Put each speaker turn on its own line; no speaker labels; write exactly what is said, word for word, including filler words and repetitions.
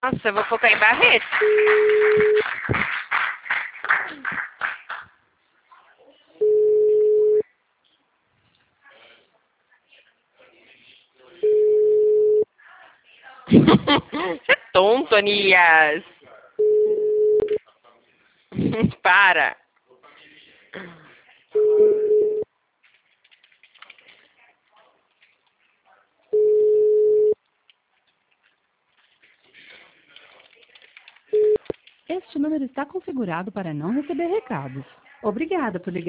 Nossa, eu vou focar em Barreto. Você é tonto, Anias. Para.
Este número está configurado para não receber recados. Obrigada por ligar.